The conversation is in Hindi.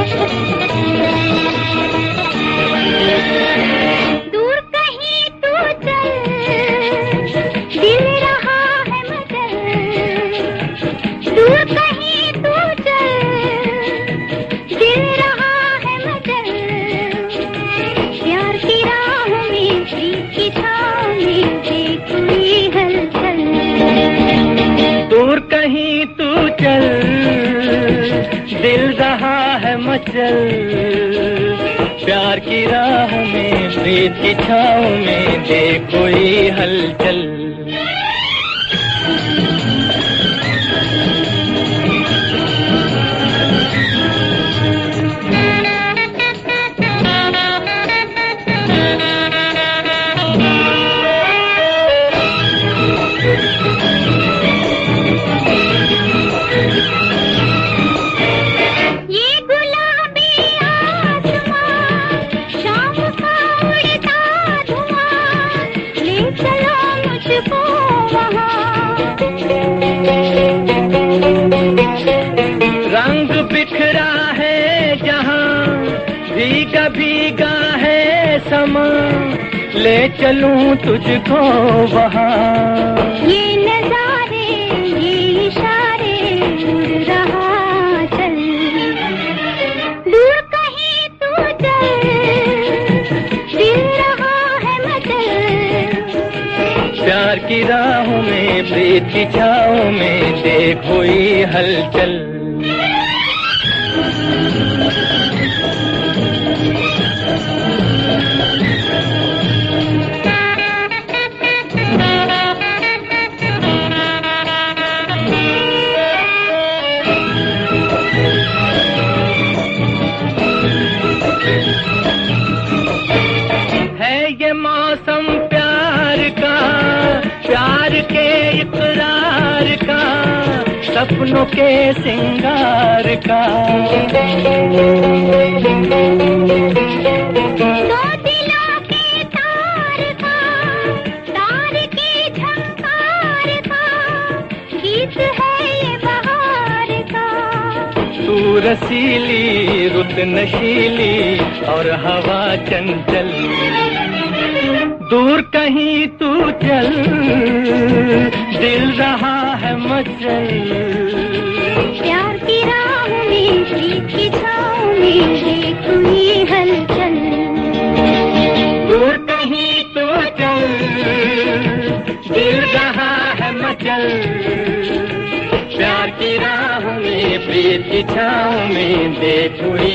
दूर कहीं तू चल, दिल रहा है मचल। दूर कहीं तू चल, दिल रहा है मचल। प्यार की राह में, प्रीत की छाँव में देख कोई हलचल। दूर कहीं तू चल, दिल रहा है मचल। प्यार की राह में, प्रीत की छाँव में देख कोई हलचल। रंग बिखरा है जहाँ, भीगा भीगा है समा। ले चलूं तुझको वहाँ। ये नजारे, ये इशारे, उड़ रहा चल। दूर कहीं तू चल, दिल रहा है मचल। प्यार की राहों में, प्रीत की छाँव में देख कोई हलचल। है ये मौसम प्यार का, प्यार के इकरार का, सपनों के सिंगार का। दो दिलों के तार का, तार की झंकार का, गीत है ये बहार का। तू रसीली, रुत नशीली और हवा चंचल। दूर कहीं तू चल, दिल रहा है मचल। प्यार की राह में, प्रीत की छाँव में देख कोई हलचल। दूर कहीं तू चल, दिल रहा है मचल। प्यार की राह में, प्रीत की छाँव में देख कोई